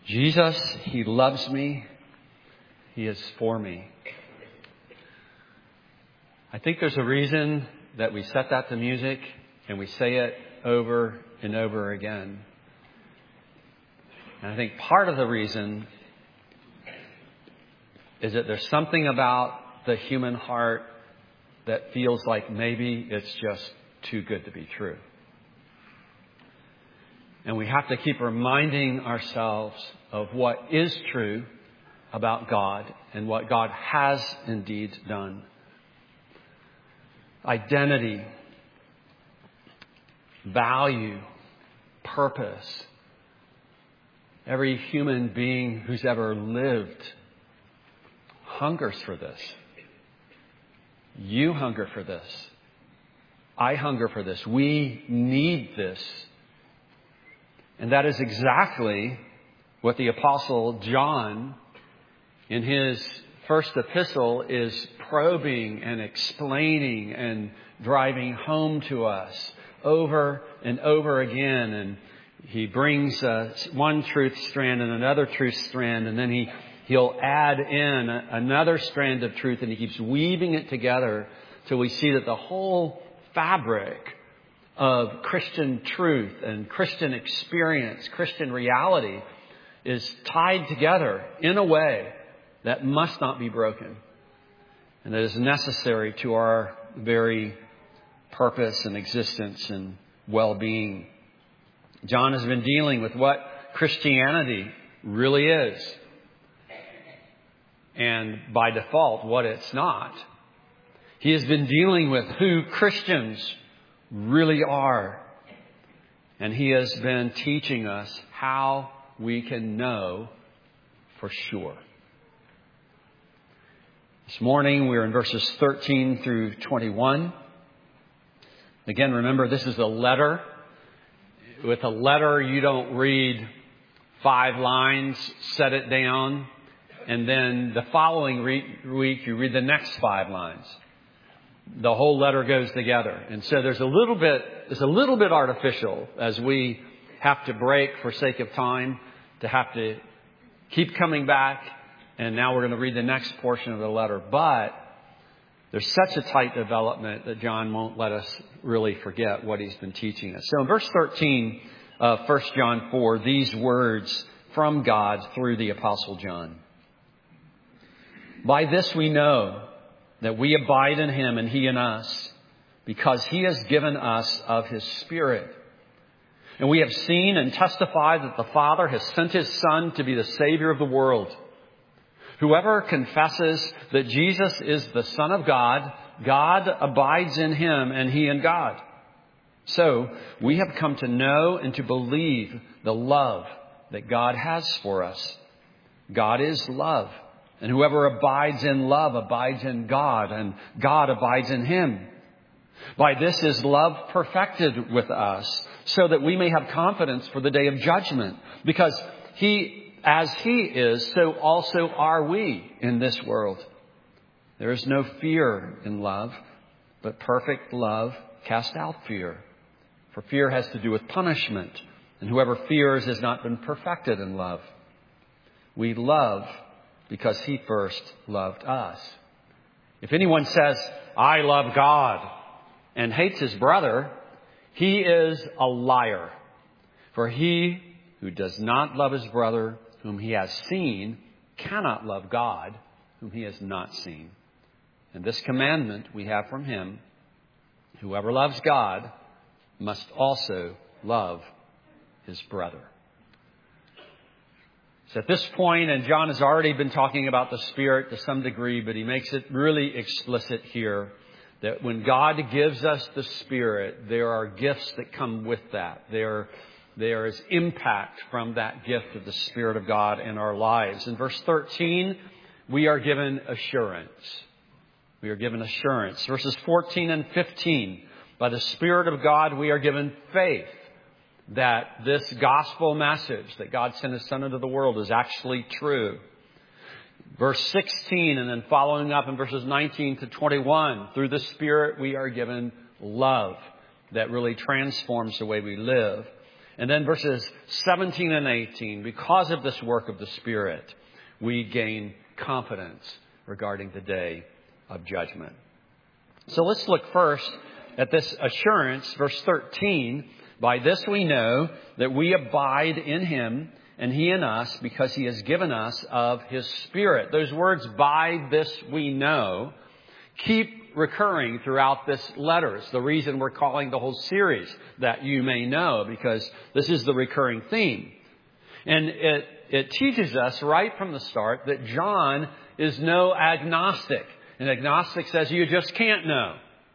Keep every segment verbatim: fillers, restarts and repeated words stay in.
Jesus, He loves me. He is for me. I think there's a reason that we set that to music and we say it over and over again. And I think part of the reason is that there's something about the human heart that feels like maybe it's just too good to be true. And we have to keep reminding ourselves of what is true about God and what God has indeed done. Identity, value, purpose. Every human being who's ever lived hungers for this. You hunger for this. I hunger for this. We need this. And that is exactly what the Apostle John, in his first epistle, is probing and explaining and driving home to us over and over again. And he brings uh, one truth strand and another truth strand, and then he, he'll add in another strand of truth, and he keeps weaving it together till we see that the whole fabric of Christian truth and Christian experience, Christian reality, is tied together in a way that must not be broken, and that is necessary to our very purpose and existence and well-being. John has been dealing with what Christianity really is, and by default, what it's not. He has been dealing with who Christians really are. And he has been teaching us how we can know for sure. This morning we're in verses thirteen through twenty-one. Again, remember, this is a letter. With a letter, you don't read five lines, set it down, and then the following re- week you read the next five lines. The whole letter goes together. And so there's a little bit, it's a little bit artificial as we have to break for sake of time, to have to keep coming back. And now we're going to read the next portion of the letter. But there's such a tight development that John won't let us really forget what he's been teaching us. So in verse thirteen of First John four, these words from God through the Apostle John. By this we know that we abide in Him and He in us, because He has given us of His Spirit. And we have seen and testified that the Father has sent His Son to be the Savior of the world. Whoever confesses that Jesus is the Son of God, God abides in Him and He in God. So we have come to know and to believe the love that God has for us. God is love. And whoever abides in love abides in God, and God abides in him. By this is love perfected with us, so that we may have confidence for the day of judgment. Because he, as he is, so also are we in this world. There is no fear in love, but perfect love casts out fear. For fear has to do with punishment, and whoever fears has not been perfected in love. We love because He first loved us. If anyone says, I love God, and hates his brother, he is a liar. For he who does not love his brother whom he has seen cannot love God whom he has not seen. And this commandment we have from Him: whoever loves God must also love his brother. So at this point, and John has already been talking about the Spirit to some degree, but he makes it really explicit here that when God gives us the Spirit, there are gifts that come with that. There, there is impact from that gift of the Spirit of God in our lives. In verse thirteen, we are given assurance. We are given assurance. Verses fourteen and fifteen, by the Spirit of God, we are given faith that this gospel message that God sent His Son into the world is actually true. Verse sixteen, and then following up in verses nineteen to twenty-one, through the Spirit we are given love that really transforms the way we live. And then verses seventeen and eighteen, because of this work of the Spirit, we gain confidence regarding the day of judgment. So let's look first at this assurance, verse thirteen. By this we know that we abide in Him and He in us, because He has given us of His Spirit. Those words, by this we know, keep recurring throughout this letter. It's the reason we're calling the whole series That You May Know, because this is the recurring theme. And it, it teaches us right from the start that John is no agnostic. An agnostic says you just can't know.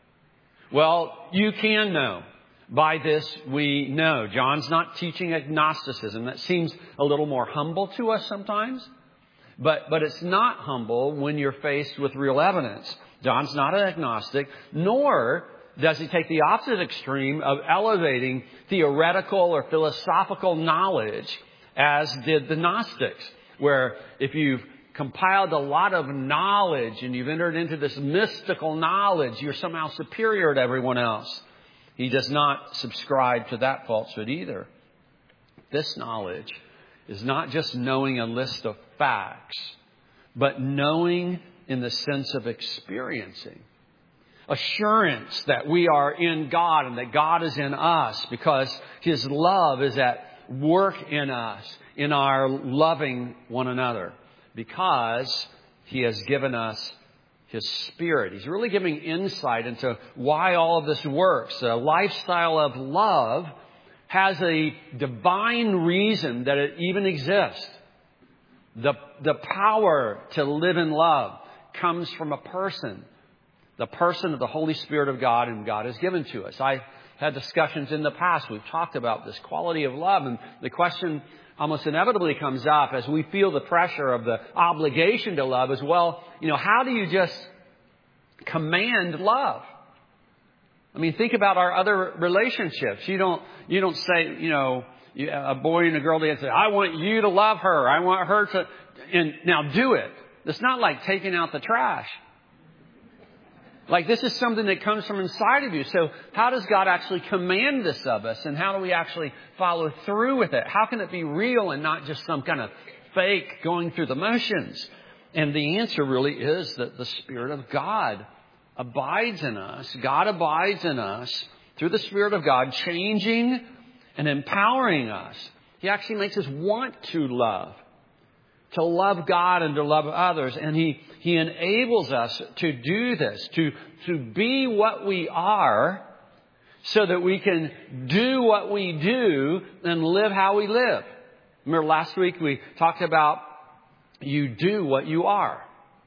Well, you can know. By this we know. John's not teaching agnosticism. That seems a little more humble to us sometimes. But, but it's not humble when you're faced with real evidence. John's not an agnostic, nor does he take the opposite extreme of elevating theoretical or philosophical knowledge as did the Gnostics, where if you've compiled a lot of knowledge and you've entered into this mystical knowledge, you're somehow superior to everyone else. He does not subscribe to that falsehood either. This knowledge is not just knowing a list of facts, but knowing in the sense of experiencing. Assurance that we are in God and that God is in us because His love is at work in us, in our loving one another, because He has given us His Spirit. He's really giving insight into why all of this works. A lifestyle of love has a divine reason that it even exists. The, the power to live in love comes from a person, the person of the Holy Spirit of God, whom God has given to us. I've had discussions in the past. We've talked about this quality of love, and the question almost inevitably comes up as we feel the pressure of the obligation to love as well. You know, how do you just command love? I mean, think about our other relationships. You don't, you don't say, you know, a boy and a girl, they say, I want you to love her. I want her to, and now do it. It's not like taking out the trash. Like, this is something that comes from inside of you. So how does God actually command this of us? And how do we actually follow through with it? How can it be real and not just some kind of fake going through the motions? And the answer really is that the Spirit of God abides in us. God abides in us through the Spirit of God, changing and empowering us. He actually makes us want to love. To love God and to love others. And He, He enables us to do this, to, to be what we are so that we can do what we do and live how we live. Remember last week we talked about you do what you are.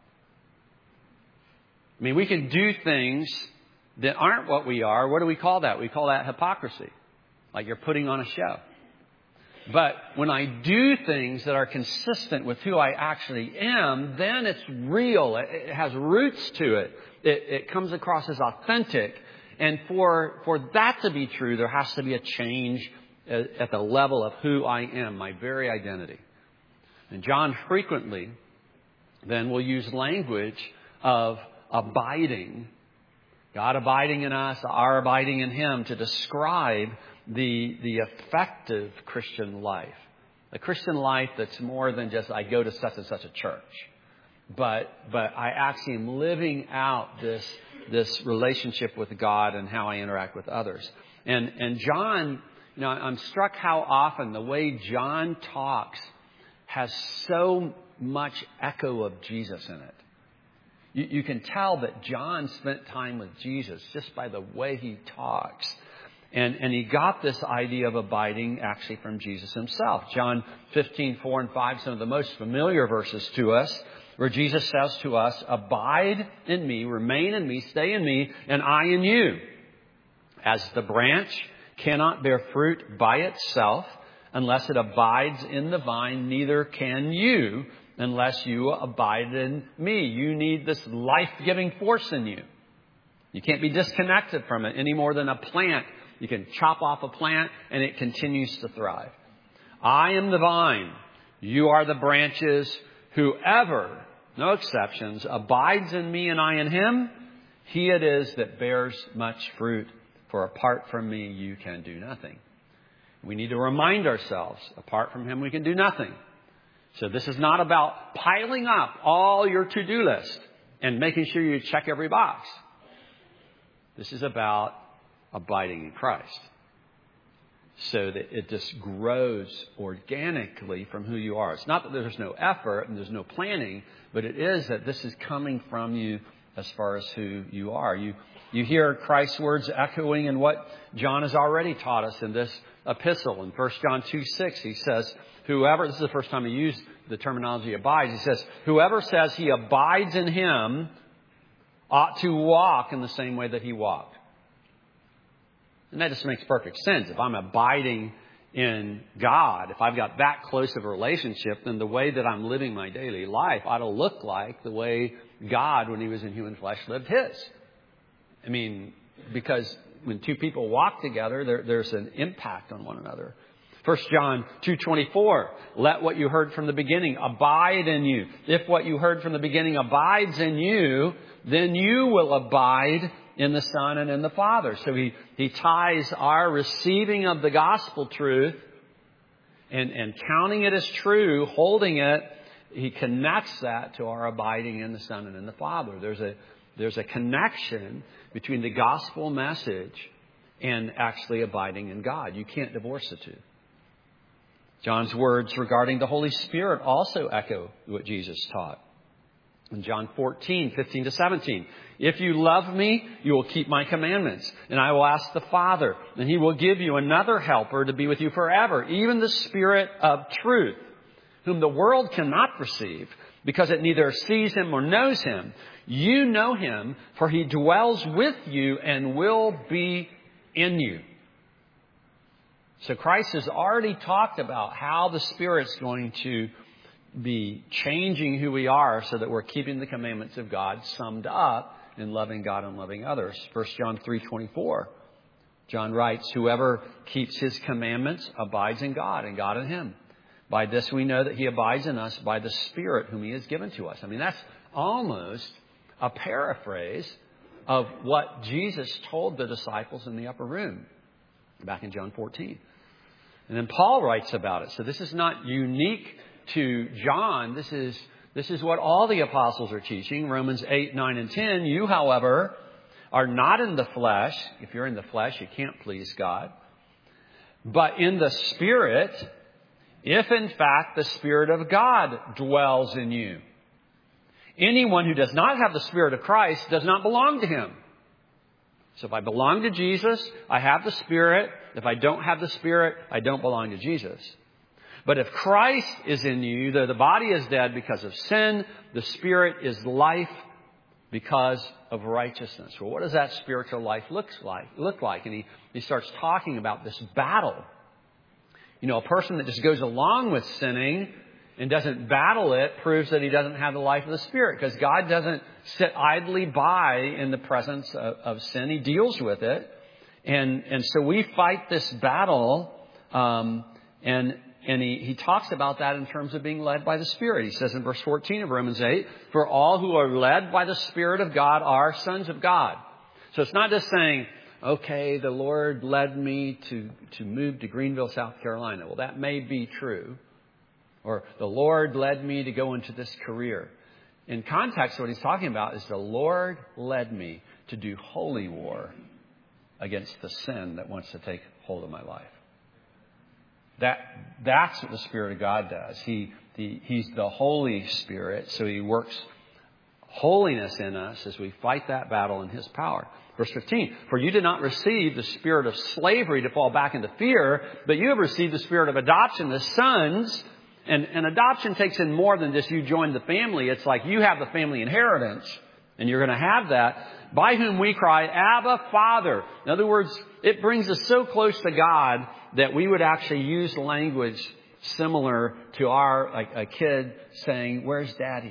I mean, we can do things that aren't what we are. What do we call that? We call that hypocrisy. Like you're putting on a show. But when I do things that are consistent with who I actually am, then it's real. It has roots to it. It, it comes across as authentic. And for, for that to be true, there has to be a change at, at the level of who I am, my very identity. And John frequently then will use language of abiding, God abiding in us, our abiding in Him, to describe the the effective Christian life. A Christian life that's more than just I go to such and such a church. But but I actually am living out this this relationship with God and how I interact with others. And and John, you know, I'm struck how often the way John talks has so much echo of Jesus in it. You, you can tell that John spent time with Jesus just by the way he talks. And, and he got this idea of abiding actually from Jesus Himself. John fifteen, four and five, some of the most familiar verses to us, where Jesus says to us, abide in me, remain in me, stay in me, and I in you. As the branch cannot bear fruit by itself unless it abides in the vine, neither can you unless you abide in me. You need this life-giving force in you. You can't be disconnected from it any more than a plant. You can chop off a plant and it continues to thrive. I am the vine. You are the branches. Whoever, no exceptions, abides in me and I in him, he it is that bears much fruit. For apart from me, you can do nothing. We need to remind ourselves, apart from Him, we can do nothing. So this is not about piling up all your to-do list and making sure you check every box. This is about abiding in Christ, so that it just grows organically from who you are. It's not that there's no effort and there's no planning, but it is that this is coming from you as far as who you are. You you hear Christ's words echoing in what John has already taught us in this epistle. In First John two six, he says, whoever, this is the first time he used the terminology abides, he says, whoever says he abides in Him ought to walk in the same way that He walked. And that just makes perfect sense. If I'm abiding in God, if I've got that close of a relationship, then the way that I'm living my daily life ought to look like the way God, when He was in human flesh, lived His. I mean, because when two people walk together, there, there's an impact on one another. First John two twenty-four, let what you heard from the beginning abide in you. If what you heard from the beginning abides in you, then you will abide in the Son and in the Father. So he, he ties our receiving of the gospel truth and, and counting it as true, holding it, he connects that to our abiding in the Son and in the Father. There's a, there's a connection between the gospel message and actually abiding in God. You can't divorce the two. John's words regarding the Holy Spirit also echo what Jesus taught. In John fourteen, fifteen to seventeen, if you love me, you will keep my commandments, and I will ask the Father, and He will give you another helper to be with you forever, even the Spirit of truth, whom the world cannot receive, because it neither sees Him or knows Him. You know Him, for He dwells with you and will be in you. So Christ has already talked about how the Spirit's going to be changing who we are so that we're keeping the commandments of God summed up in loving God and loving others. First John three twenty-four. John writes, whoever keeps His commandments abides in God and God in him. By this we know that He abides in us by the Spirit whom He has given to us. I mean, that's almost a paraphrase of what Jesus told the disciples in the upper room back in John fourteen. And then Paul writes about it. So this is not unique to John. This is, this is what all the apostles are teaching. Romans eight, nine, and ten. You, however, are not in the flesh. If you're in the flesh, you can't please God. But in the Spirit, if in fact the Spirit of God dwells in you. Anyone who does not have the Spirit of Christ does not belong to Him. So if I belong to Jesus, I have the Spirit. If I don't have the Spirit, I don't belong to Jesus. But if Christ is in you, though the body is dead because of sin, the Spirit is life because of righteousness. Well, what does that spiritual life looks like, look like? And he, he starts talking about this battle. You know, a person that just goes along with sinning and doesn't battle it proves that he doesn't have the life of the Spirit, because God doesn't sit idly by in the presence of, of sin. He deals with it. And, and so we fight this battle, um, and, and he, he talks about that in terms of being led by the Spirit. He says in verse fourteen of Romans eight, for all who are led by the Spirit of God are sons of God. So it's not just saying, okay, the Lord led me to, to move to Greenville, South Carolina. Well, that may be true. Or the Lord led me to go into this career. In context, what he's talking about is the Lord led me to do holy war against the sin that wants to take hold of my life. That, that's what the Spirit of God does. He, he, he's the Holy Spirit, so He works holiness in us as we fight that battle in His power. Verse fifteen, for you did not receive the spirit of slavery to fall back into fear, but you have received the spirit of adoption as sons. And, and adoption takes in more than just you joined the family. It's like you have the family inheritance, and you're going to have that, by whom we cry, Abba, Father. In other words, it brings us so close to God that we would actually use language similar to our, like a kid saying, where's Daddy?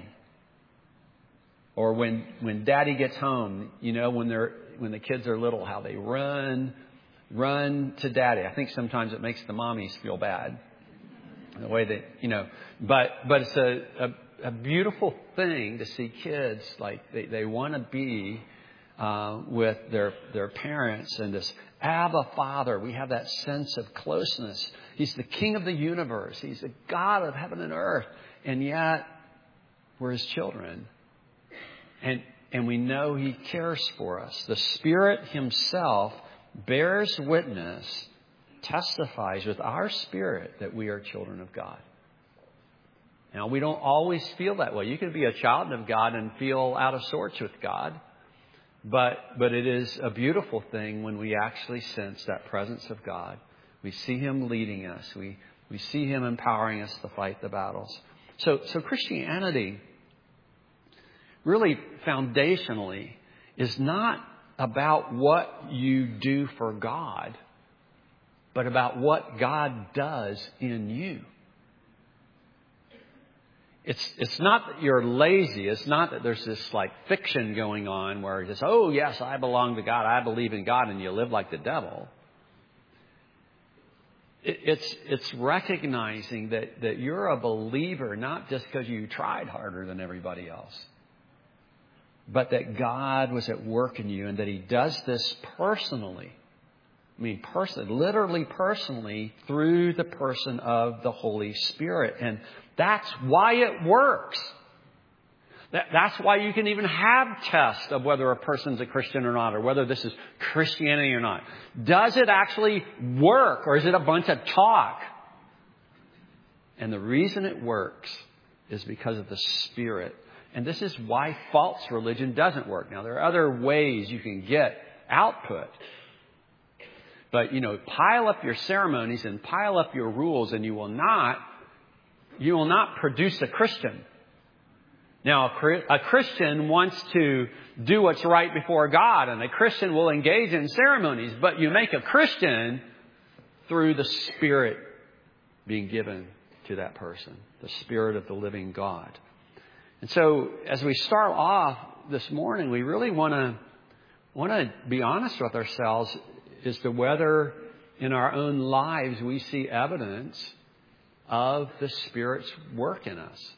Or when, when Daddy gets home, you know, when they're, when the kids are little, how they run, run to Daddy. I think sometimes it makes the mommies feel bad. The way that, you know, but, but it's a, a, a beautiful thing to see kids, like they, they want to be, uh, with their, their parents, and this Abba, Father. We have that sense of closeness. He's the King of the universe. He's the God of heaven and earth. And yet, we're His children. And, and we know He cares for us. The Spirit Himself bears witness, testifies with our spirit that we are children of God. Now, we don't always feel that way. You can be a child of God and feel out of sorts with God. But, but it is a beautiful thing when we actually sense that presence of God. We see Him leading us. We, we see Him empowering us to fight the battles. So, so Christianity, really foundationally, is not about what you do for God, but about what God does in you. It's it's not that you're lazy. It's not that there's this like fiction going on where you just, oh, yes, I belong to God. I believe in God, and you live like the devil. It, it's it's recognizing that, that you're a believer not just because you tried harder than everybody else, but that God was at work in you and that He does this personally. I mean, personally, literally personally through the person of the Holy Spirit. And that's why it works. That, that's why you can even have tests of whether a person's a Christian or not, or whether this is Christianity or not. Does it actually work, or is it a bunch of talk? And the reason it works is because of the Spirit. And this is why false religion doesn't work. Now, there are other ways you can get output. But, you know, pile up your ceremonies and pile up your rules, and you will not, you will not produce a Christian. Now, a Christian wants to do what's right before God, and a Christian will engage in ceremonies, but you make a Christian through the Spirit being given to that person, the Spirit of the living God. And so, as we start off this morning, we really want to want to be honest with ourselves as to whether in our own lives we see evidence of the Spirit's work in us.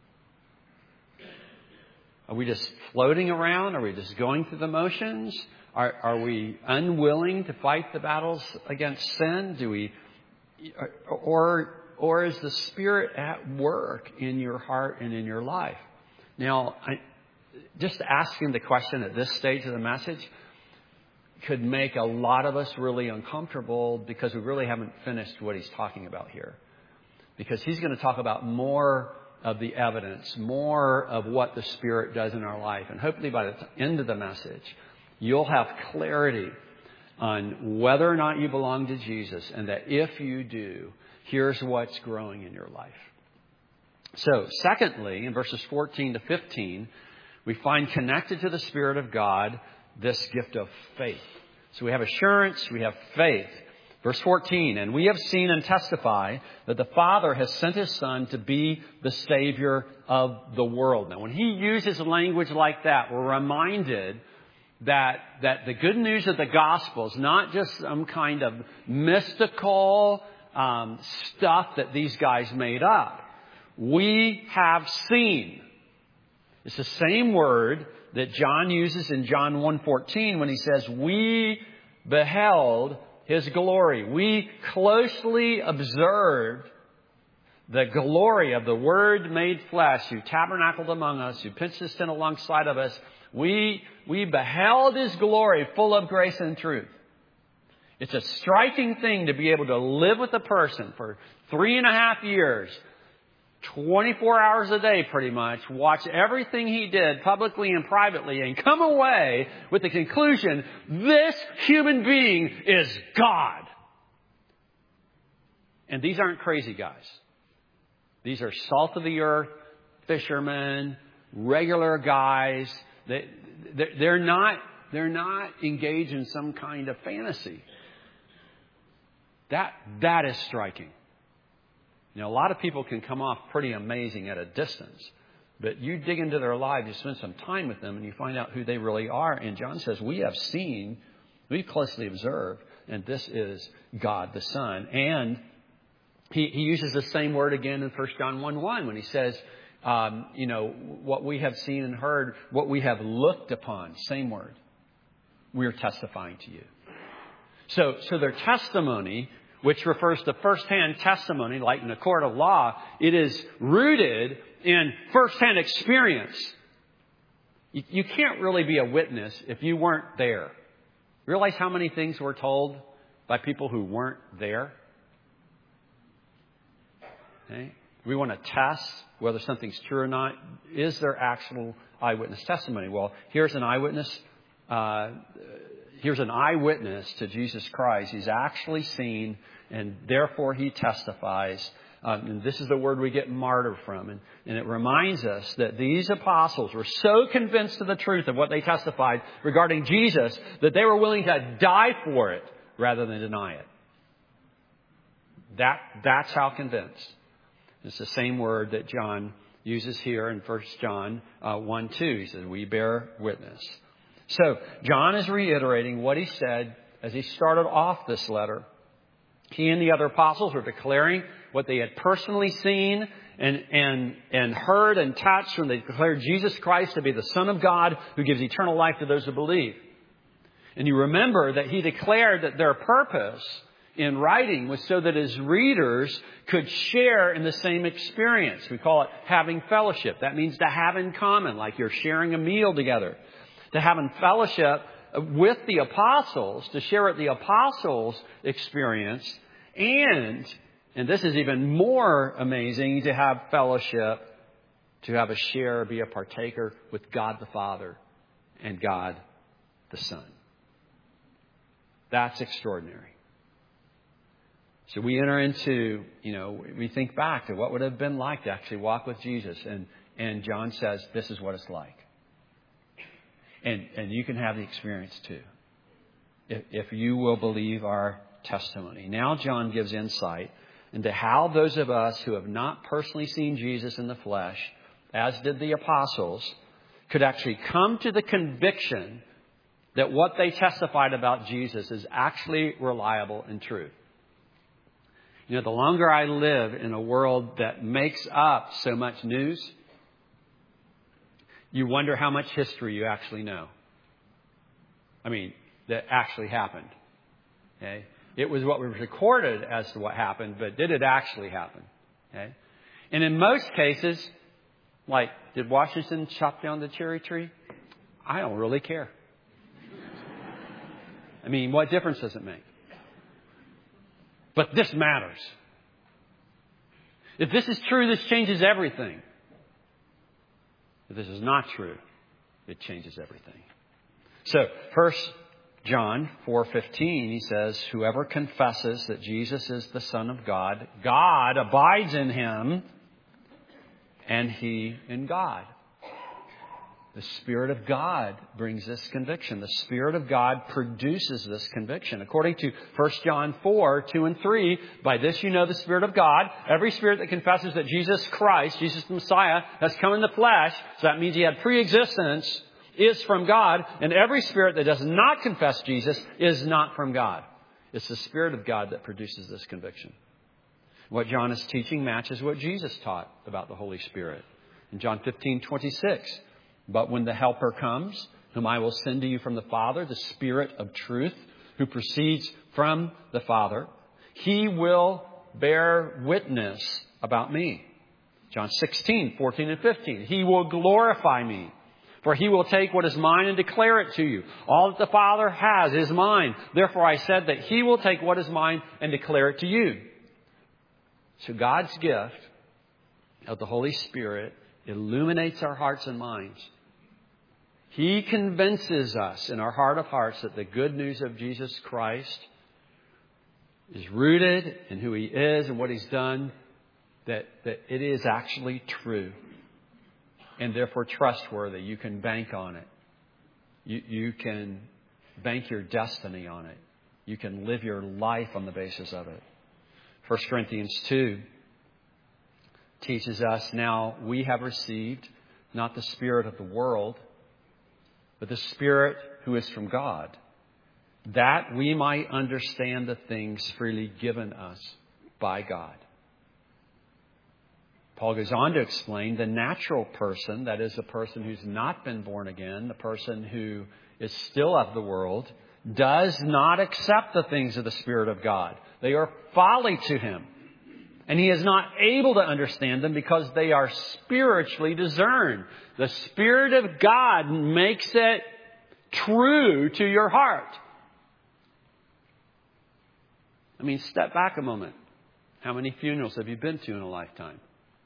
Are we just floating around? Are we just going through the motions? Are, are we unwilling to fight the battles against sin? Do we, or, or is the Spirit at work in your heart and in your life? Now, I, just asking the question at this stage of the message could make a lot of us really uncomfortable because we really haven't finished what he's talking about here. Because he's going to talk about more of the evidence, more of what the Spirit does in our life. And hopefully by the end of the message, you'll have clarity on whether or not you belong to Jesus, and that if you do, here's what's growing in your life. So, secondly, in verses fourteen to fifteen, we find connected to the Spirit of God this gift of faith. So we have assurance, we have faith. Verse fourteen, and we have seen and testify that the Father has sent His Son to be the Savior of the world. Now, when he uses language like that, we're reminded that, that the good news of the gospel is not just some kind of mystical um, stuff that these guys made up. We have seen. It's the same word that John uses in John one fourteen when he says, we beheld His glory. We closely observed the glory of the Word made flesh, who tabernacled among us, who pitched His tent alongside of us. We, we beheld His glory full of grace and truth. It's a striking thing to be able to live with a person for three and a half years, twenty-four hours a day pretty much, watch everything he did publicly and privately, and come away with the conclusion, this human being is God. And these aren't crazy guys. These are salt of the earth, fishermen, regular guys. They, they're not, they're not engaged in some kind of fantasy. That, that is striking. You know, a lot of people can come off pretty amazing at a distance. But you dig into their lives, you spend some time with them, and you find out who they really are. And John says, we have seen, we've closely observed, and this is God the Son. And he, he uses the same word again in First John one one when he says, um, you know, what we have seen and heard, what we have looked upon, same word. We are testifying to you. So, so their testimony, which refers to firsthand testimony, like in a court of law, it is rooted in firsthand experience. You, you can't really be a witness if you weren't there. Realize how many things we're told by people who weren't there? Okay? We want to test whether something's true or not. Is there actual eyewitness testimony? Well, here's an eyewitness. Uh, here's an eyewitness to Jesus Christ. He's actually seen, and therefore he testifies. Um, and this is the word we get martyr from. And, and it reminds us that these apostles were so convinced of the truth of what they testified regarding Jesus that they were willing to die for it rather than deny it. That, that's how convinced. It's the same word that John uses here in First John uh, one two. He says, we bear witness. So John is reiterating what he said as he started off this letter. He and the other apostles were declaring what they had personally seen and, and, and heard and touched when they declared Jesus Christ to be the Son of God who gives eternal life to those who believe. And you remember that he declared that their purpose in writing was so that his readers could share in the same experience. We call it having fellowship. That means to have in common, like you're sharing a meal together. To have in fellowship with the apostles, to share at the apostles' experience, and, and this is even more amazing, to have fellowship, to have a share, be a partaker with God the Father and God the Son. That's extraordinary. So we enter into, you know, we think back to what would have been like to actually walk with Jesus. And, and John says, this is what it's like. And, and you can have the experience too, if, if you will believe our testimony. Now John gives insight into how those of us who have not personally seen Jesus in the flesh, as did the apostles, could actually come to the conviction that what they testified about Jesus is actually reliable and true. You know, the longer I live in a world that makes up so much news, you wonder how much history you actually know. I mean, that actually happened. Okay? It was what was recorded as to what happened, but did it actually happen? Okay? And in most cases, like, did Washington chop down the cherry tree? I don't really care. I mean, what difference does it make? But this matters. If this is true, this changes everything. If this is not true, it changes everything. So, First John four fifteen, he says, whoever confesses that Jesus is the Son of God, God abides in him, and he in God. The Spirit of God brings this conviction. The Spirit of God produces this conviction. According to First John four, two and three, by this you know the Spirit of God. Every spirit that confesses that Jesus Christ, Jesus the Messiah, has come in the flesh, so that means he had pre-existence, is from God. And every spirit that does not confess Jesus is not from God. It's the Spirit of God that produces this conviction. What John is teaching matches what Jesus taught about the Holy Spirit. In John fifteen twenty-six, but when the Helper comes, whom I will send to you from the Father, the Spirit of truth, who proceeds from the Father, he will bear witness about me. John sixteen, fourteen and fifteen. He will glorify me, for he will take what is mine and declare it to you. All that the Father has is mine. Therefore I said that he will take what is mine and declare it to you. So God's gift of the Holy Spirit illuminates our hearts and minds. He convinces us in our heart of hearts that the good news of Jesus Christ is rooted in who he is and what he's done, that, that it is actually true and therefore trustworthy. You can bank on it. You, you can bank your destiny on it. You can live your life on the basis of it. First Corinthians two teaches us, now we have received not the spirit of the world, but the Spirit who is from God, that we might understand the things freely given us by God. Paul goes on to explain the natural person, that is the person who's not been born again, the person who is still of the world, does not accept the things of the Spirit of God. They are folly to him. And he is not able to understand them because they are spiritually discerned. The Spirit of God makes it true to your heart. I mean, step back a moment. How many funerals have you been to in a lifetime?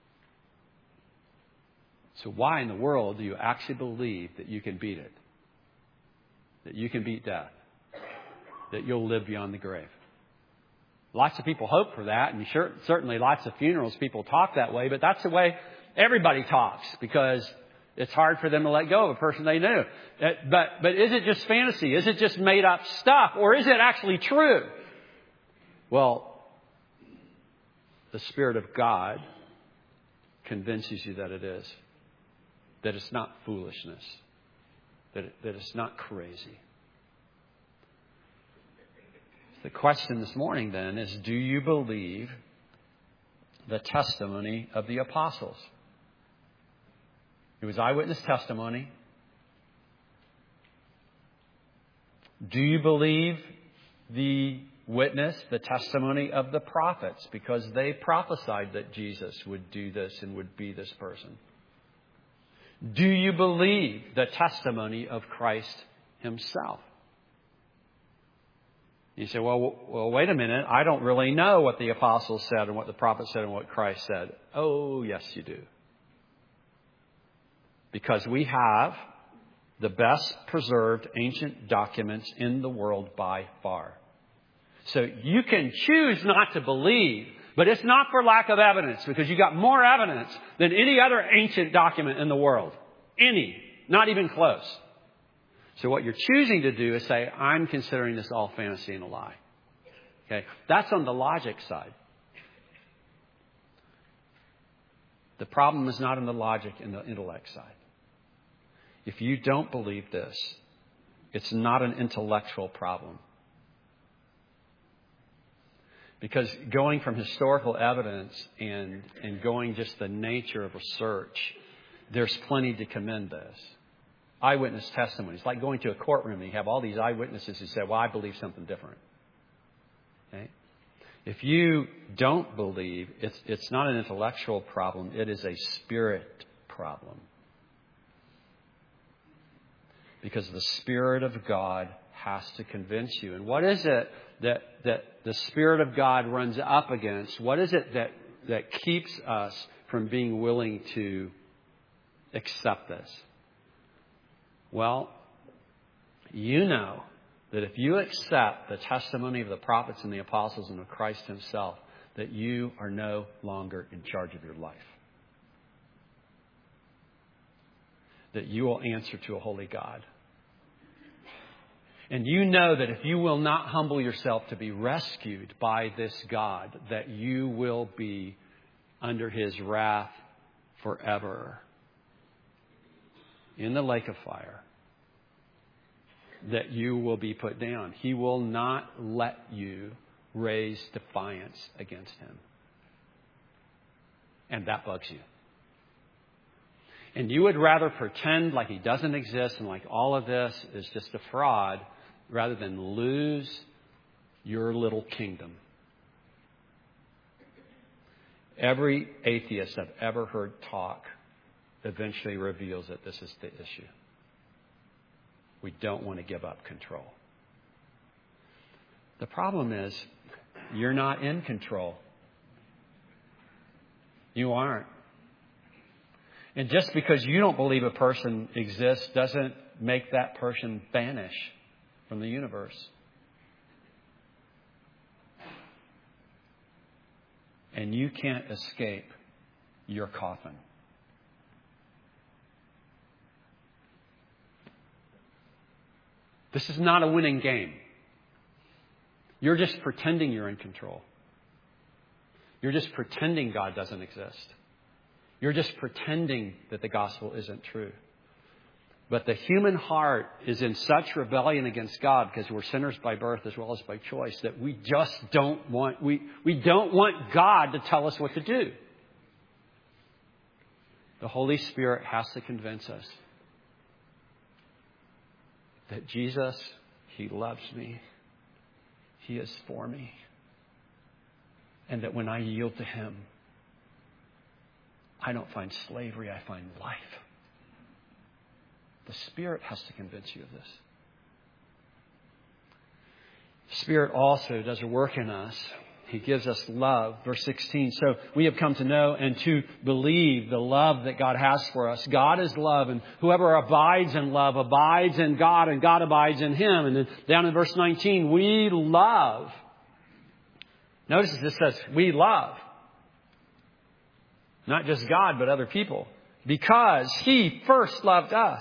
So why in the world do you actually believe that you can beat it? That you can beat death? That you'll live beyond the grave? Lots of people hope for that, and sure, certainly lots of funerals people talk that way, but that's the way everybody talks because it's hard for them to let go of a person they knew. But, but is it just fantasy? Is it just made up stuff? Or is it actually true? Well, the Spirit of God convinces you that it is. That it's not foolishness. That, it, that it's not crazy. The question this morning then is, do you believe the testimony of the apostles? It was eyewitness testimony. Do you believe the witness, the testimony of the prophets, because they prophesied that Jesus would do this and would be this person? Do you believe the testimony of Christ himself? You say, well, well, wait a minute. I don't really know what the apostles said and what the prophets said and what Christ said. Oh, yes, you do. Because we have the best preserved ancient documents in the world by far. So you can choose not to believe, but it's not for lack of evidence, because you got more evidence than any other ancient document in the world. Any. Not even close. So what you're choosing to do is say, I'm considering this all fantasy and a lie. Okay? That's on the logic side. The problem is not in the logic and the intellect side. If you don't believe this, it's not an intellectual problem. Because going from historical evidence and, and going just the nature of research, there's plenty to commend this. Eyewitness testimony. It's like going to a courtroom and you have all these eyewitnesses who say, well, I believe something different. Okay? If you don't believe, it's, it's not an intellectual problem. It is a spirit problem. Because the Spirit of God has to convince you. And what is it that, that the Spirit of God runs up against? What is it that, that keeps us from being willing to accept this? Well, you know that if you accept the testimony of the prophets and the apostles and of Christ himself, that you are no longer in charge of your life. That you will answer to a holy God. And you know that if you will not humble yourself to be rescued by this God, that you will be under his wrath forever. In the lake of fire, that you will be put down. He will not let you raise defiance against him. And that bugs you. And you would rather pretend like he doesn't exist and like all of this is just a fraud rather than lose your little kingdom. Every atheist I've ever heard talk eventually reveals that this is the issue. We don't want to give up control. The problem is, you're not in control. You aren't. And just because you don't believe a person exists doesn't make that person vanish from the universe. And you can't escape your coffin. This is not a winning game. You're just pretending you're in control. You're just pretending God doesn't exist. You're just pretending that the gospel isn't true. But the human heart is in such rebellion against God, because we're sinners by birth as well as by choice, that we just don't want, we, we don't want God to tell us what to do. The Holy Spirit has to convince us that Jesus, He loves me. He is for me. And that when I yield to Him, I don't find slavery, I find life. The Spirit has to convince you of this. The Spirit also does a work in us. He gives us love. Verse sixteen. So we have come to know and to believe the love that God has for us. God is love, and whoever abides in love abides in God, and God abides in him. And then down in verse nineteen, we love. Notice this says, we love. Not just God, but other people. Because He first loved us.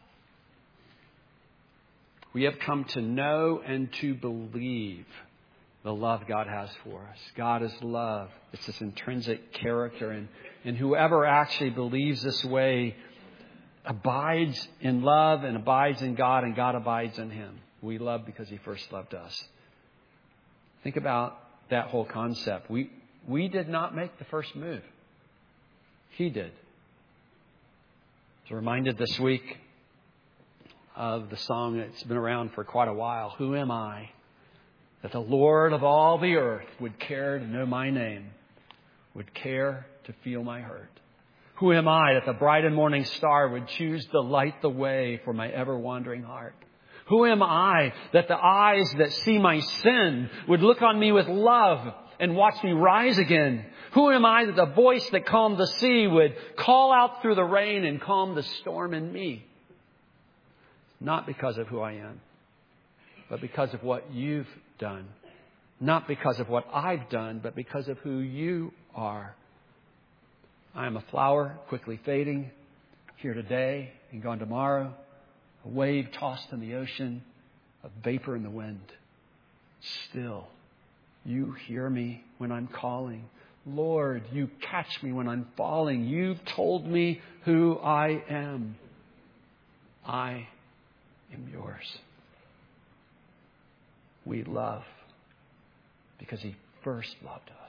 We have come to know and to believe the love God has for us. God is love. It's this intrinsic character. And, and whoever actually believes this way abides in love and abides in God, and God abides in him. We love because He first loved us. Think about that whole concept. We, we did not make the first move. He did. I was reminded this week of the song that's been around for quite a while. Who am I that the Lord of all the earth would care to know my name, would care to feel my hurt? Who am I that the bright and morning star would choose to light the way for my ever-wandering heart? Who am I that the eyes that see my sin would look on me with love and watch me rise again? Who am I that the voice that calmed the sea would call out through the rain and calm the storm in me? Not because of who I am, but because of what You've done. Not because of what I've done, but because of who You are. I am a flower quickly fading, here today and gone tomorrow. A wave tossed in the ocean, a vapor in the wind. Still, You hear me when I'm calling. Lord, You catch me when I'm falling. You've told me who I am. I am Yours. We love because He first loved us.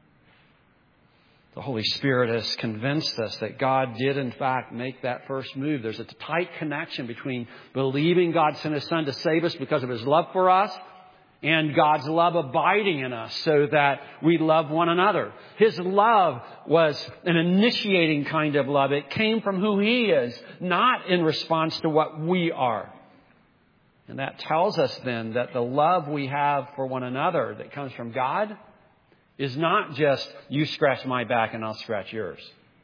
The Holy Spirit has convinced us that God did in fact make that first move. There's a tight connection between believing God sent His Son to save us because of His love for us and God's love abiding in us so that we love one another. His love was an initiating kind of love. It came from who He is, not in response to what we are. And that tells us then that the love we have for one another that comes from God is not just you scratch my back and I'll scratch yours.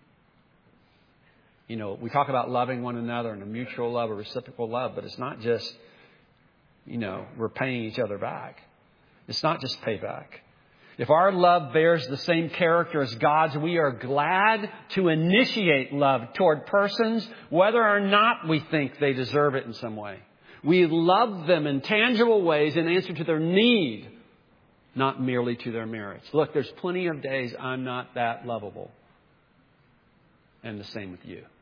You know, we talk about loving one another and a mutual love, a reciprocal love, but it's not just, you know, we're paying each other back. It's not just payback. If our love bears the same character as God's, we are glad to initiate love toward persons, whether or not we think they deserve it in some way. We love them in tangible ways in answer to their need, not merely to their merits. Look, there's plenty of days I'm not that lovable. And the same with you.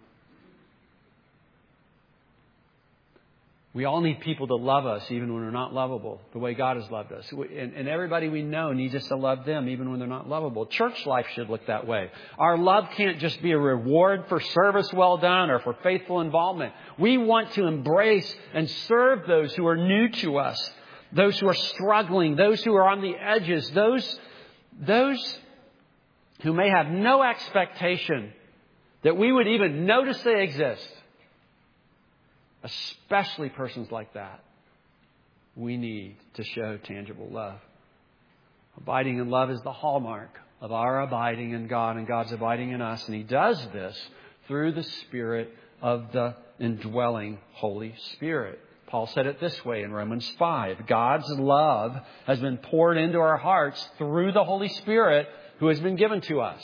We all need people to love us even when we're not lovable, the way God has loved us. And, and everybody we know needs us to love them even when they're not lovable. Church life should look that way. Our love can't just be a reward for service well done or for faithful involvement. We want to embrace and serve those who are new to us, those who are struggling, those who are on the edges, those, those who may have no expectation that we would even notice they exist. Especially persons like that, we need to show tangible love. Abiding in love is the hallmark of our abiding in God and God's abiding in us. And He does this through the Spirit of the indwelling Holy Spirit. Paul said it this way in Romans five. God's love has been poured into our hearts through the Holy Spirit who has been given to us.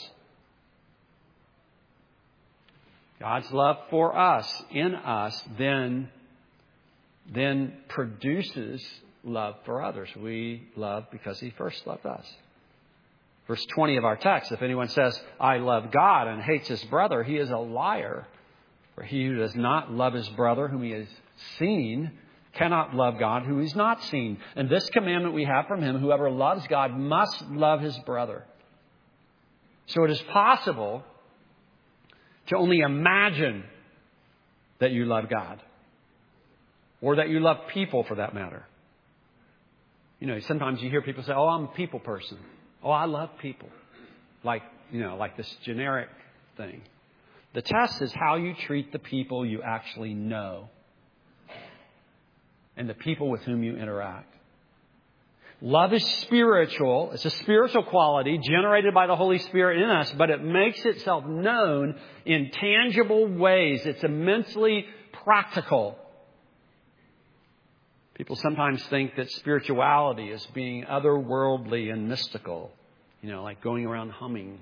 God's love for us, in us, then, then produces love for others. We love because He first loved us. Verse twenty of our text, if anyone says, I love God and hates his brother, he is a liar. For he who does not love his brother whom he has seen cannot love God who he's not seen. And this commandment we have from Him, whoever loves God must love his brother. So it is possible to only imagine that you love God. Or that you love people for that matter. You know, sometimes you hear people say, oh, I'm a people person. Oh, I love people. Like, you know, like this generic thing. The test is how you treat the people you actually know and the people with whom you interact. Love is spiritual. It's a spiritual quality generated by the Holy Spirit in us, but it makes itself known in tangible ways. It's immensely practical. People sometimes think that spirituality is being otherworldly and mystical, you know, like going around humming.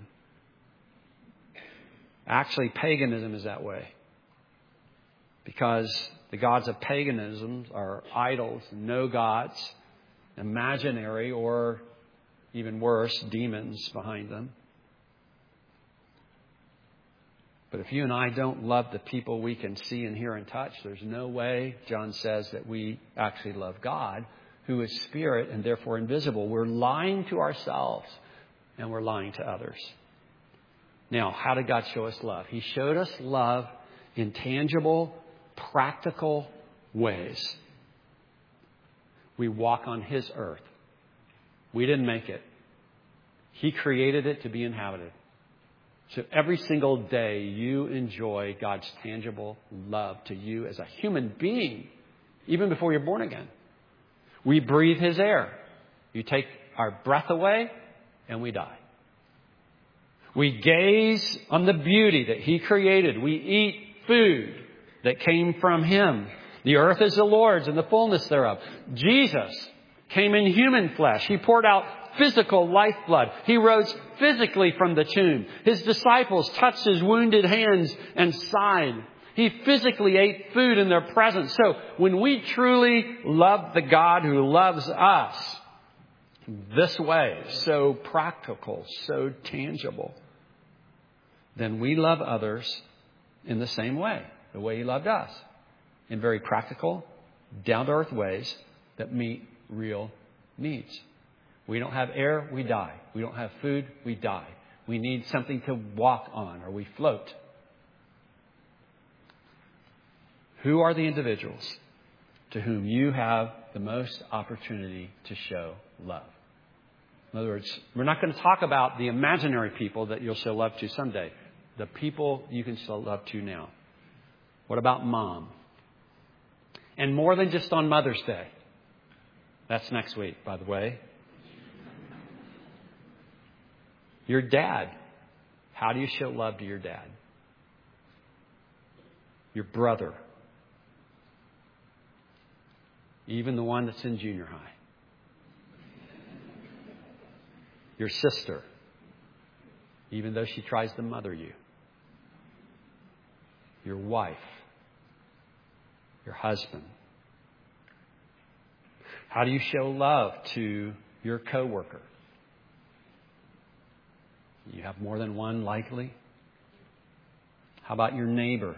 Actually, paganism is that way. Because the gods of paganism are idols, no gods, imaginary, or even worse, demons behind them. But if you and I don't love the people we can see and hear and touch, there's no way, John says, that we actually love God, who is spirit and therefore invisible. We're lying to ourselves and we're lying to others. Now, how did God show us love? He showed us love in tangible, practical ways. We walk on His earth. We didn't make it. He created it to be inhabited. So every single day you enjoy God's tangible love to you as a human being, even before you're born again. We breathe His air. You take our breath away and we die. We gaze on the beauty that He created. We eat food that came from Him. The earth is the Lord's and the fullness thereof. Jesus came in human flesh. He poured out physical lifeblood. He rose physically from the tomb. His disciples touched His wounded hands and side. He physically ate food in their presence. So when we truly love the God who loves us this way, so practical, so tangible, then we love others in the same way, the way He loved us, in very practical, down-to-earth ways that meet real needs. We don't have air, we die. We don't have food, we die. We need something to walk on, or we float. Who are the individuals to whom you have the most opportunity to show love? In other words, we're not going to talk about the imaginary people that you'll show love to someday. The people you can show love to now. What about mom? And more than just on Mother's Day. That's next week, by the way. Your dad. How do you show love to your dad? Your brother. Even the one that's in junior high. Your sister. Even though she tries to mother you. Your wife. Your husband. How do you show love to your coworker? You have more than one, likely. How about your neighbor?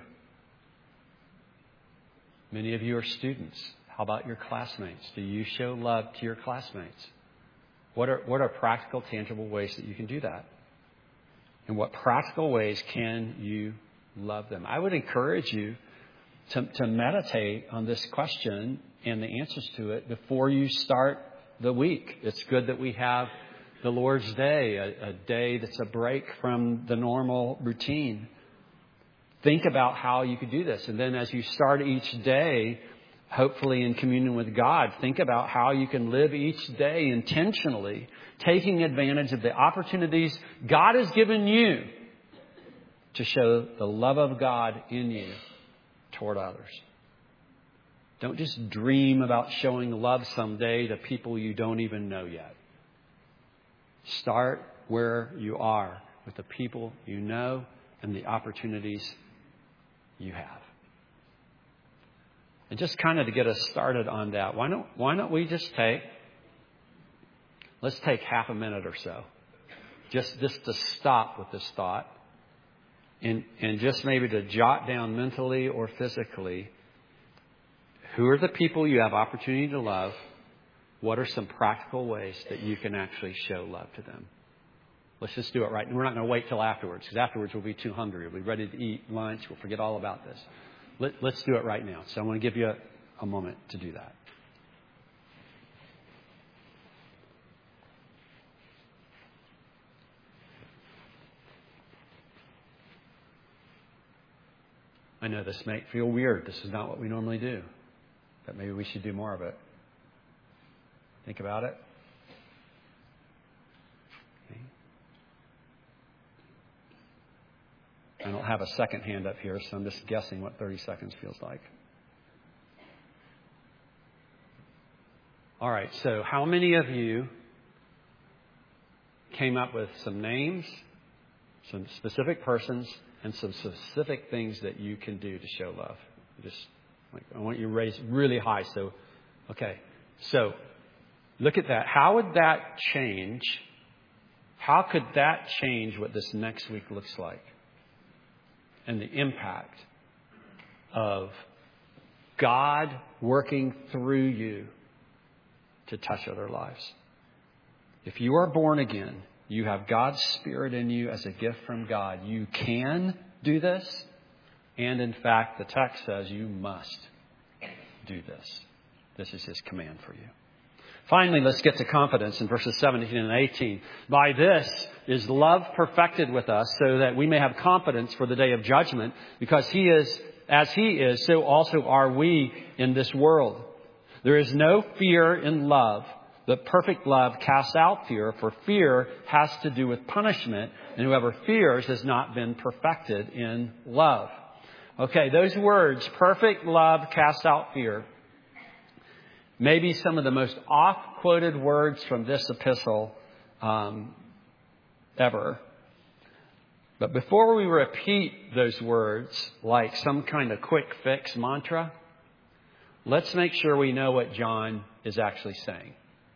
Many of you are students. How about your classmates? Do you show love to your classmates? What are, what are practical, tangible ways that you can do that? In what practical ways can you love them? I would encourage you to, to meditate on this question and the answers to it before you start the week. It's good that we have the Lord's Day, a, a day that's a break from the normal routine. Think about how you could do this. And then as you start each day, hopefully in communion with God, think about how you can live each day intentionally, taking advantage of the opportunities God has given you to show the love of God in you toward others. Don't just dream about showing love someday to people you don't even know yet. Start where you are with the people you know and the opportunities you have. And just kind of to get us started on that, why don't, why don't we just take, let's take half a minute or so, just, just to stop with this thought and, and just maybe to jot down mentally or physically, who are the people you have opportunity to love? What are some practical ways that you can actually show love to them? Let's just do it right. We're not going to wait till afterwards, because afterwards we'll be too hungry. We'll be ready to eat lunch. We'll forget all about this. Let, let's do it right now. So I want to give you a moment to do that. I know this may feel weird. This is not what we normally do. But maybe we should do more of it. Think about it. Okay. I don't have a second hand up here, so I'm just guessing what thirty seconds feels like. All right, so how many of you came up with some names, some specific persons, and some specific things that you can do to show love? Just like I want you to raise really high. So, okay. So, look at that. How would that change? How could that change what this next week looks like? And the impact of God working through you to touch other lives. If you are born again, you have God's Spirit in you as a gift from God. You can do this. And in fact, the text says you must do this. This is His command for you. Finally, let's get to confidence in verses seventeen and eighteen. By this is love perfected with us, so that we may have confidence for the day of judgment, because He is, as He is, so also are we in this world. There is no fear in love, but perfect love casts out fear, for fear has to do with punishment, and whoever fears has not been perfected in love. Okay, those words, perfect love casts out fear, maybe some of the most oft-quoted words from this epistle um, ever. But before we repeat those words like some kind of quick fix mantra, let's make sure we know what John is actually saying.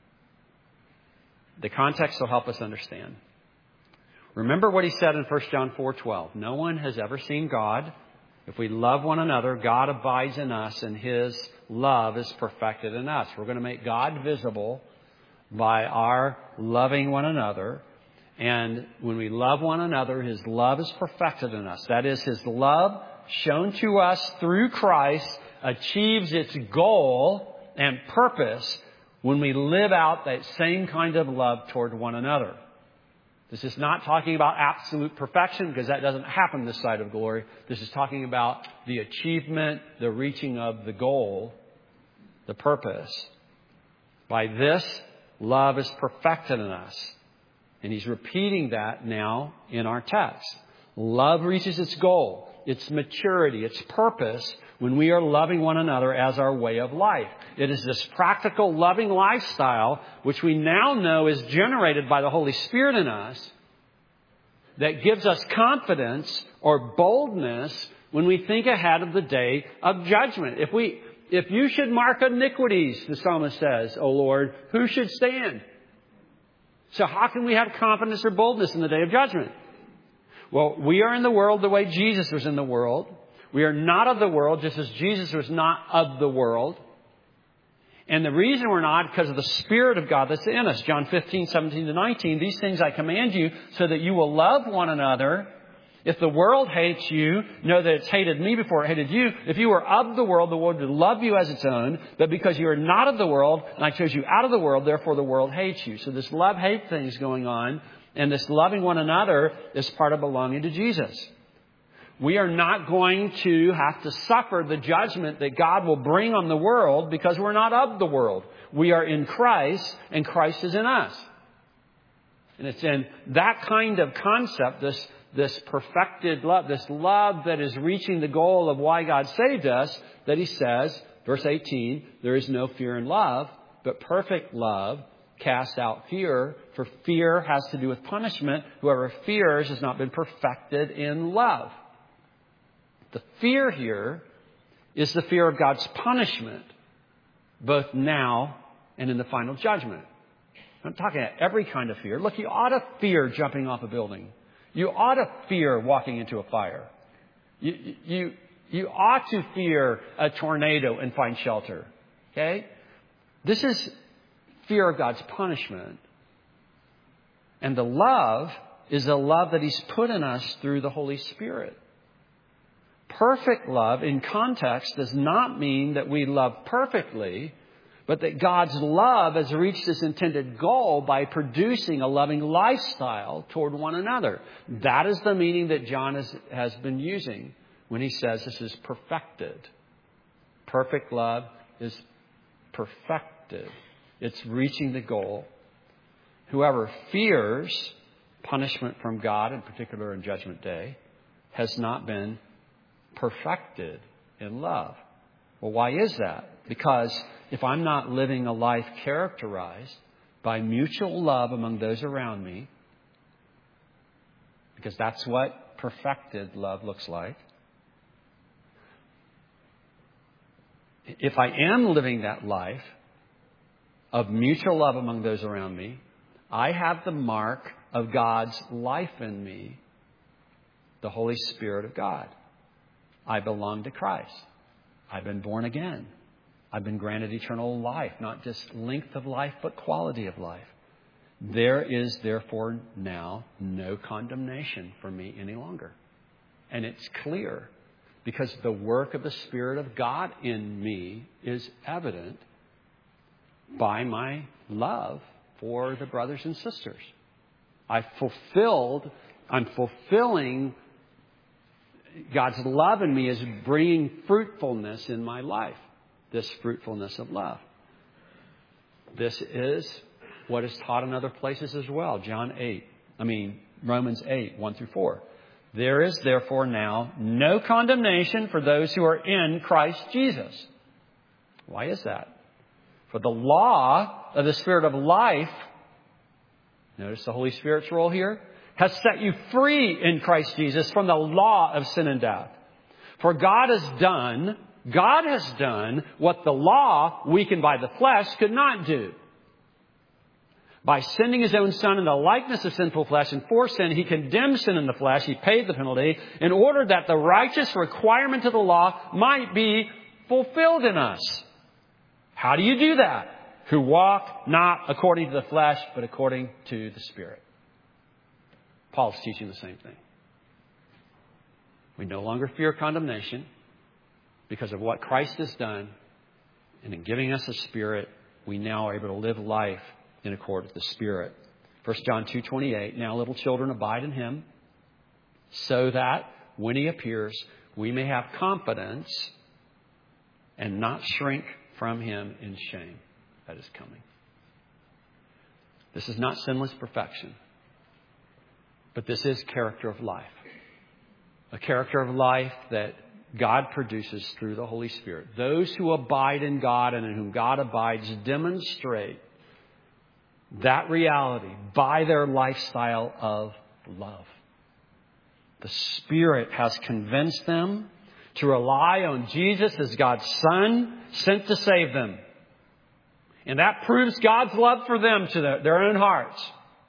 The context will help us understand. Remember what he said in First John four twelve. No one has ever seen God. If we love one another, God abides in us and His love is perfected in us. We're going to make God visible by our loving one another. And when we love one another, His love is perfected in us. That is, His love shown to us through Christ achieves its goal and purpose when we live out that same kind of love toward one another. This is not talking about absolute perfection, because that doesn't happen this side of glory. This is talking about the achievement, the reaching of the goal, the purpose. By this, love is perfected in us. And he's repeating that now in our text. Love reaches its goal, its maturity, its purpose when we are loving one another as our way of life. It is this practical, loving lifestyle, which we now know is generated by the Holy Spirit in us, that gives us confidence or boldness when we think ahead of the day of judgment. If we, if you should mark iniquities, the psalmist says, O Lord, who should stand? So how can we have confidence or boldness in the day of judgment? Well, we are in the world the way Jesus was in the world. We are not of the world, just as Jesus was not of the world. And the reason we're not, because of the Spirit of God that's in us. John fifteen, seventeen to nineteen. These things I command you so that you will love one another. If the world hates you, know that it's hated me before it hated you. If you were of the world, the world would love you as its own. But because you are not of the world, and I chose you out of the world, therefore the world hates you. So this love-hate thing is going on. And this loving one another is part of belonging to Jesus. We are not going to have to suffer the judgment that God will bring on the world because we're not of the world. We are in Christ, and Christ is in us. And it's in that kind of concept, this, this perfected love, this love that is reaching the goal of why God saved us, that he says, verse eighteen, there is no fear in love, but perfect love casts out fear, for fear has to do with punishment. Whoever fears has not been perfected in love. The fear here is the fear of God's punishment, both now and in the final judgment. I'm talking about every kind of fear. Look, you ought to fear jumping off a building. You ought to fear walking into a fire. You, you, you ought to fear a tornado and find shelter. Okay? This is fear of God's punishment. And the love is the love that he's put in us through the Holy Spirit. Perfect love in context does not mean that we love perfectly, but that God's love has reached its intended goal by producing a loving lifestyle toward one another. That is the meaning that John has, has been using when he says this is perfected. Perfect love is perfected. It's reaching the goal. Whoever fears punishment from God, in particular in Judgment Day, has not been perfected in love. Well, why is that? Because if I'm not living a life characterized by mutual love among those around me, because that's what perfected love looks like. If I am living that life of mutual love among those around me, I have the mark of God's life in me, the Holy Spirit of God. I belong to Christ. I've been born again. I've been granted eternal life, not just length of life, but quality of life. There is therefore now no condemnation for me any longer. And it's clear because the work of the Spirit of God in me is evident by my love for the brothers and sisters. I fulfilled, I'm fulfilling God's love in me is bringing fruitfulness in my life. This fruitfulness of love. This is what is taught in other places as well. John eight, I mean Romans eight, one through four. There is therefore now no condemnation for those who are in Christ Jesus. Why is that? For the law of the Spirit of life, notice the Holy Spirit's role here, has set you free in Christ Jesus from the law of sin and death. For God has done, God has done what the law, weakened by the flesh, could not do. By sending His own Son in the likeness of sinful flesh, and for sin, He condemned sin in the flesh. He paid the penalty in order that the righteous requirement of the law might be fulfilled in us. How do you do that? Who walk not according to the flesh, but according to the Spirit. Paul's teaching the same thing. We no longer fear condemnation because of what Christ has done. And in giving us a Spirit, we now are able to live life in accord with the Spirit. First John two twenty-eight, now little children abide in Him, so that when He appears, we may have confidence and not shrink from Him in shame that is coming. This is not sinless perfection. But this is character of life. A character of life that God produces through the Holy Spirit. Those who abide in God and in whom God abides demonstrate that reality by their lifestyle of love. The Spirit has convinced them to rely on Jesus as God's Son sent to save them. And that proves God's love for them to their, their own hearts.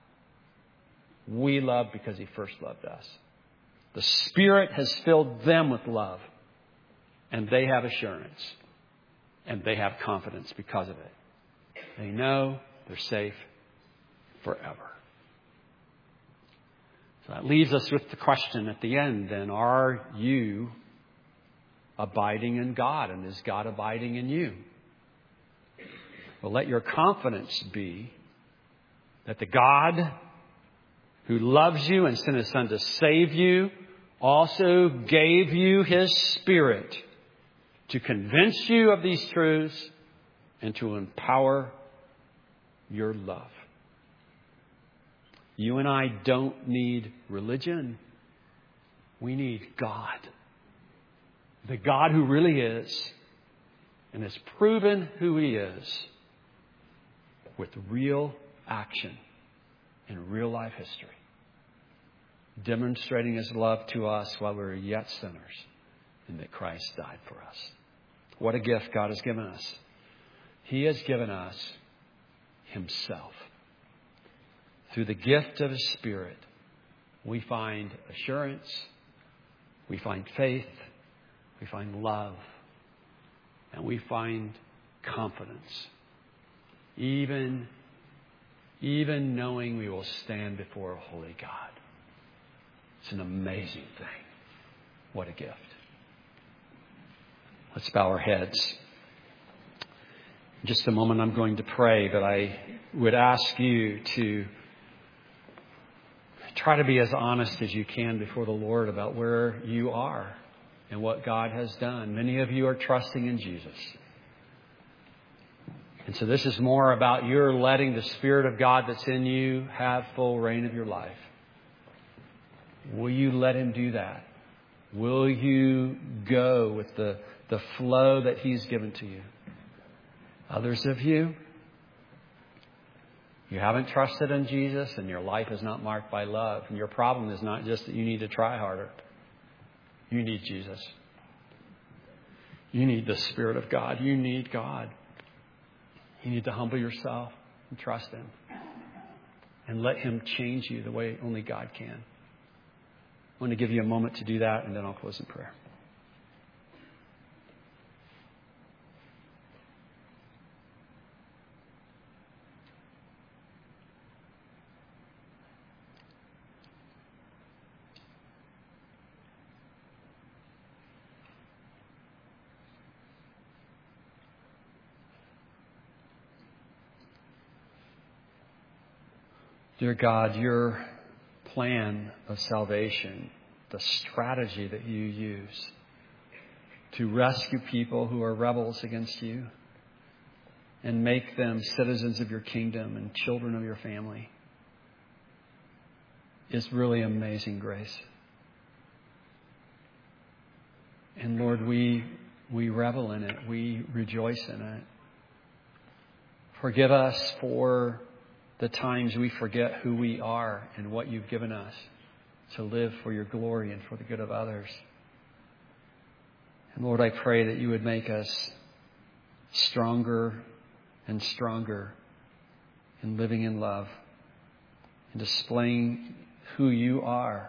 We love because He first loved us. The Spirit has filled them with love. And they have assurance. And they have confidence because of it. They know they're safe forever. So that leaves us with the question at the end then. Are you abiding in God? And is God abiding in you? Well, let your confidence be that the God who loves you and sent His Son to save you also gave you His Spirit to convince you of these truths and to empower your love. You and I don't need religion. We need God. The God who really is and has proven who He is with real action in real life history, demonstrating His love to us while we were yet sinners, and that Christ died for us. What a gift God has given us. He has given us Himself. Through the gift of His Spirit, we find assurance, we find faith, we find love, and we find confidence. Even, even knowing we will stand before a holy God. It's an amazing thing. What a gift. Let's bow our heads. In just a moment I'm going to pray, but I would ask you to try to be as honest as you can before the Lord about where you are and what God has done. Many of you are trusting in Jesus. And so this is more about your letting the Spirit of God that's in you have full reign of your life. Will you let Him do that? Will you go with the, the flow that He's given to you? Others of you, you haven't trusted in Jesus and your life is not marked by love. And your problem is not just that you need to try harder. You need Jesus. You need the Spirit of God. You need God. You need to humble yourself and trust Him. And let Him change you the way only God can. I want to give you a moment to do that, and then I'll close in prayer. Dear God, your plan of salvation, the strategy that you use to rescue people who are rebels against you and make them citizens of your kingdom and children of your family, is really amazing grace. And Lord, we we revel in it. We rejoice in it. Forgive us for the times we forget who we are and what you've given us to live for your glory and for the good of others. And Lord, I pray that you would make us stronger and stronger in living in love and displaying who you are.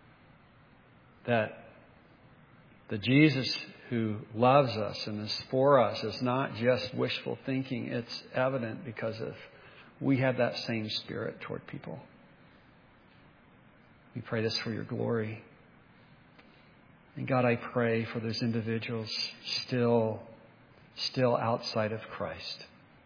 That the Jesus who loves us and is for us is not just wishful thinking. It's evident because of we have that same spirit toward people. We pray this for your glory. And God, I pray for those individuals still, still outside of Christ,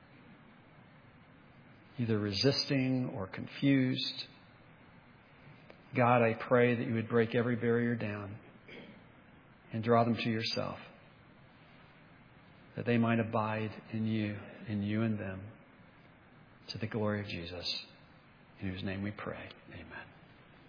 either resisting or confused. God, I pray that you would break every barrier down and draw them to yourself, that they might abide in you, in you and them, to the glory of Jesus, in whose name we pray. Amen.